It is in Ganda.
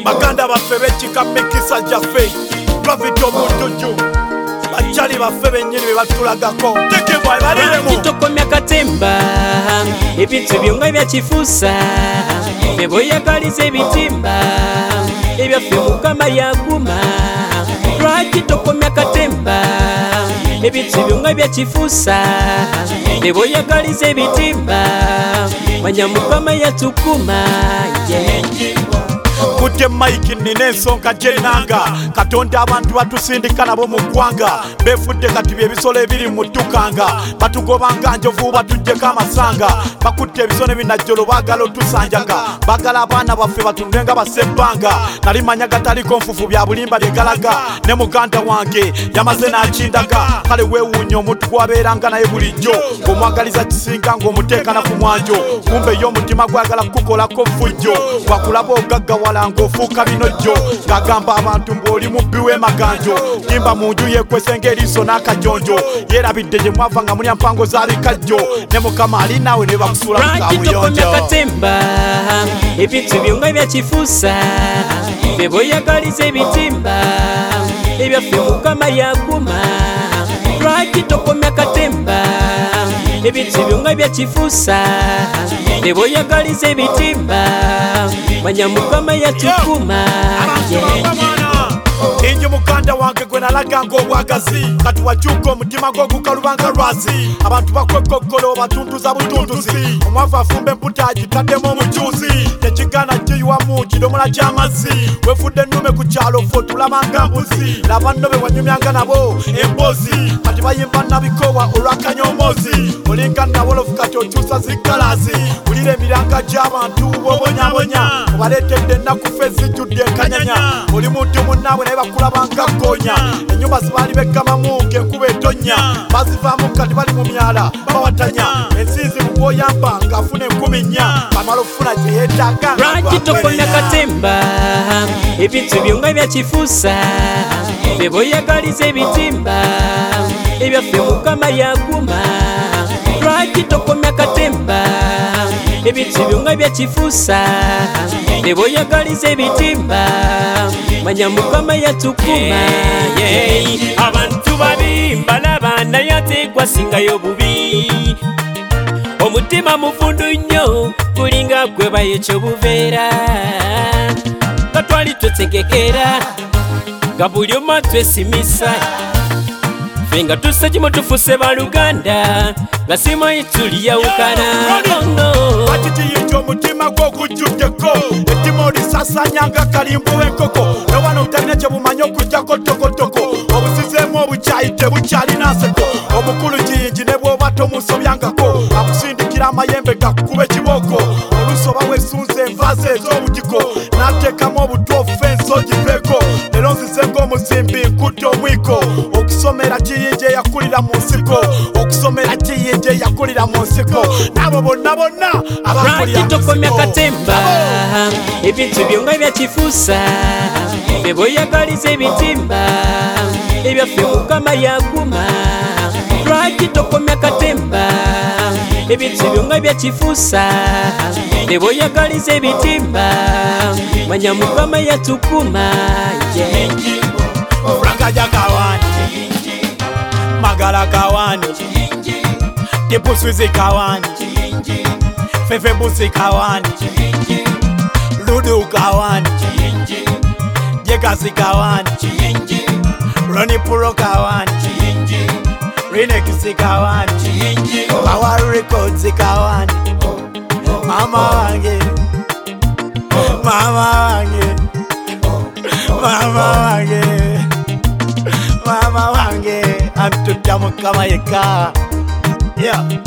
baganda baffe b'ekika mikisa gyaffe twavita omuntuju bachali baffe bennyini be batulagako tekebwa baliremu kitokomya katemba ebintu byonga byakifuusa ne boyagaliza ebitimba ebyaffe mukama yaguma lwaki tokomya katemba ebintu byonga byakifuusa ne boyagaliza ebitimba manya mukama yatukuma kudde Mike nina ensonga gyenanga katonda abantu batusindika nabo mu ggwanga befudde kati byebisolo ebiri mutukanga batugobanga njovu batujjeko amasanga bakutte ebisone binajjolo baagala otusanjaga baagala abaana baffe batundenga basebbanga nali manya gataliko nfufu bya bulimba lyegalaga ne muganda wange yamaze n'akindaga kale weewuunya omuntu gwabeeranga naye bulijjo ng'omwagaliza kisinga ng'omuteekana ku mwanjo kumbe yo omutima gwagala kukolako fujjo wakulaba ogaggawala ng'ofuuka binojjo ng'agamba abantu mb'oli mubbi w'emaganjo yimba mu nju yeekwese ng'eriiso n'akajonjo yeerabidde gye mwava nga mulya mpango za bikajjo ne mukama ali naawe ne bakusuula mu kaabuyonjo katemba ebintu byonga byakifuusa be boyagaliza ebitimba ebyaffe mukama yaguma lwaki tokomya katemba ebintu byonga byakifuusa ne boyagaliza ebitimba manya mukama yatukuma injo muganda wange gwe nalaganga obwagazi kati wakyuka omutima gw'ogukalubanga lwazi abantu bakwekokkolo batunduza butunduzi omwavu afumba emputa agitaddemu omukyuzi tekigana giyiwamu kidomola ky'amazzi wefudde ennume ku kyalo ffe otulabanga mbuzi laba nno be wanyumyanga nabo embozi kati bayimba nabikowa olwakanyomoozi olinga nabolofu kati okyusa ziggalaasi wulira emiranga gy'abantu bw'obonyabonya obaleetedde ennaku ffe zijjudde enkanyanya oli muntu munnaabwe naye bakulabanga goonya ennyumba zibaali beggamamu ng'enkuba etonnya bazivaamu kati bali mu myala bawatanya ensinzi bugwoyamba ng'afuna 10 bamala okufuna gye yeetaaga lwaki tokomya katemba ebintu byonga byakifuusa be boyagaliza ebitimba ebyaffe mukama yaguma lwaki tokomya katemba ebintu byonga byakifuusa ne boyagaliza ebitimba manya mukama yatukuma abantu babi mbalaba naye ate gwasingayo bubi omutima muvundu nnyo kulinga gwebayo ekyobuveera katwali totegekera nga buli omu atwesimisa ffe nga tussa kimu tufuse baluganda nga simanyi tuliyawukana atitiyinja omutima gw'ogujjuddeko ettima olisasanyanga kalimbo w'enkoko nowano otalina kye bumanyi okugjako tokotoko obusizeemu obukyayi tebukyalina nseko omukulu kiyingi ne bw'oba tomusobyangako akusindikira amayembe gakukuba ekibooko oluusi oba weesunze envaaze ez'obugiko n'ateekamu obutuofu ensogiveeko leero nzize ng'omuzimbi nkudde omwiko okusomera kiyingi eyakulira mu nsiko okusomera kiyingi eyakulira mu nsiko n'abo bonna lwaki tokomya katemba ebintu byonga byakifuusa be boyagaliza ebitimba ebyaffe mukama yaguma lwaki tokomya katemba ebintu byonga byakifuusa be boyagaliza ebitimba manya mukama yatukuma Frankaja kawani Magala kawani Tipusuzi kawani Fefe busi kawani Ludu kawani Jekasi kawani Roni Puro kawani Rinekisi kawani Power Records kawani Mama wange Mama wange Mama wange Mama wange Antutya mukama yeka Yeah